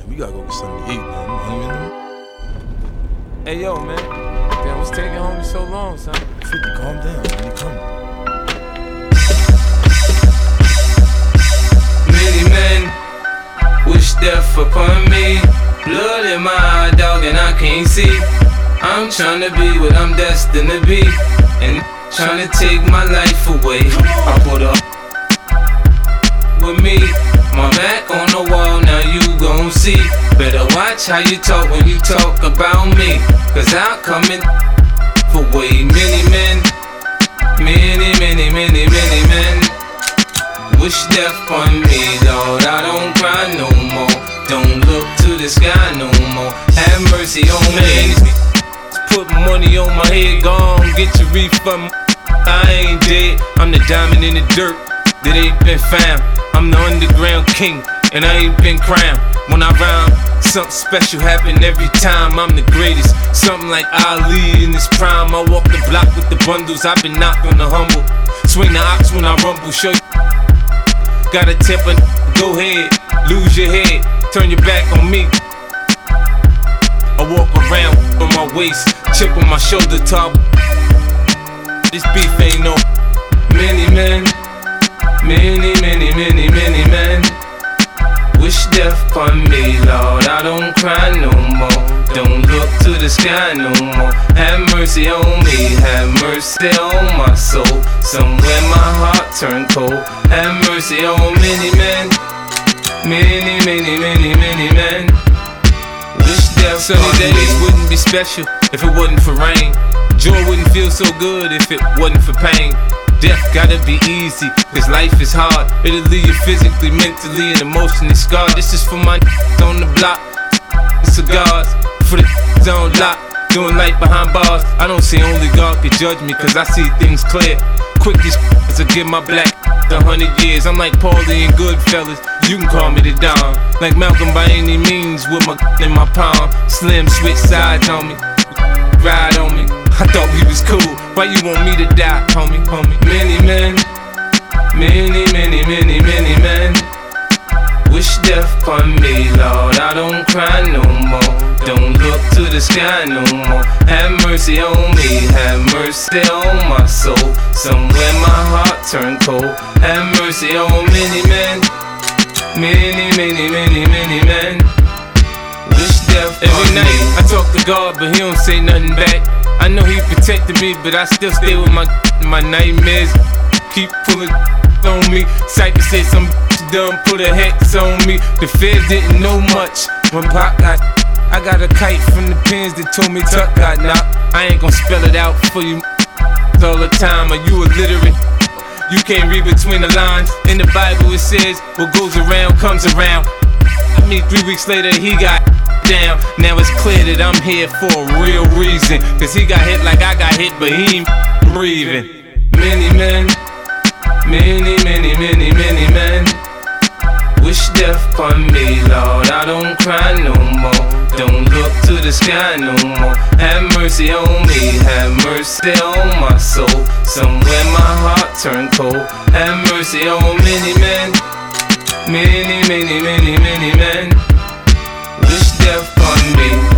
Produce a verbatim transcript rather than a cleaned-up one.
Man, we gotta go get something to eat, man. I'm hungry in the Hey, yo, man. Damn, what's taking homie so long, son? fifty, calm down, man. He coming. Many men wish death upon me. Blood in my eye, dog, and I can't see. I'm tryna be what I'm destined to be, and tryna take my life away. I put up with me, my back on the wall, now you gon' see. Better watch how you talk when you talk about me, cause I'm coming for way many men. Many, many, many, many men wish death on me, Lord. I don't cry no more, don't look to the sky no more. Have mercy on me. Put money on my head, gone, get your refund. I ain't dead, I'm the diamond in the dirt that ain't been found. I'm the underground king, and I ain't been crowned. When I rhyme, something special happen every time. I'm the greatest, something like Ali in his prime. I walk the block with the bundles, I've been knocked on the humble. Swing the ox when I rumble, show you. Got a temper, go ahead, lose your head, turn your back on me. I walk around on my waist, chip on my shoulder top. This beef ain't no. Many men, many, many, many, many men wish death upon me, Lord. I don't cry no more, don't look to the sky no more. Have mercy on me, have mercy on my soul. Somewhere my heart turned cold. Have mercy on many men, many, many, many, many men. Sunny days wouldn't be special if it wasn't for rain. Joy wouldn't feel so good if it wasn't for pain. Death gotta be easy, cause life is hard. It'll leave you physically, mentally, and emotionally scarred. This is for my on the block, cigars, for the on lock, doing life behind bars. I don't see only God can judge me, cause I see things clear. Quickest to give my black a hundred years. I'm like Paulie and Goodfellas, you can call me the Don. Like Malcolm by any means, with my in my palm. Slim switch sides on me, ride on me. I thought we was cool, why you want me to die, homie, homie? Many men, many, many, many, many men wish death upon me, Lord. I don't cry no more, don't look to the sky no more. Have mercy on me, have mercy on my soul. Somewhere my heart turned cold. Have mercy on many men, many, many, many, many men wish death upon me. Every night I talk to God, but he don't say nothing back. I know he protected me, but I still stay with my my nightmares. Keep pulling on me. Cypher said some done put a hex on me. The feds didn't know much when Pop got. I got a kite from the pins that told me Tuck got knocked. I ain't gon' spell it out for you all the time. Are you illiterate? You can't read between the lines. In the Bible it says, what goes around comes around. I mean, three weeks later he got down. Now it's clear that I'm here for a real reason, cause he got hit like I got hit, but he ain't breathing. Many men, many, many, many, many men wish death upon me, Lord. I don't cry no more, don't look to the sky no more. Have mercy on me, have mercy on my soul. Somewhere my heart turned cold. Have mercy on many men, many, many, many, many men wish death upon me.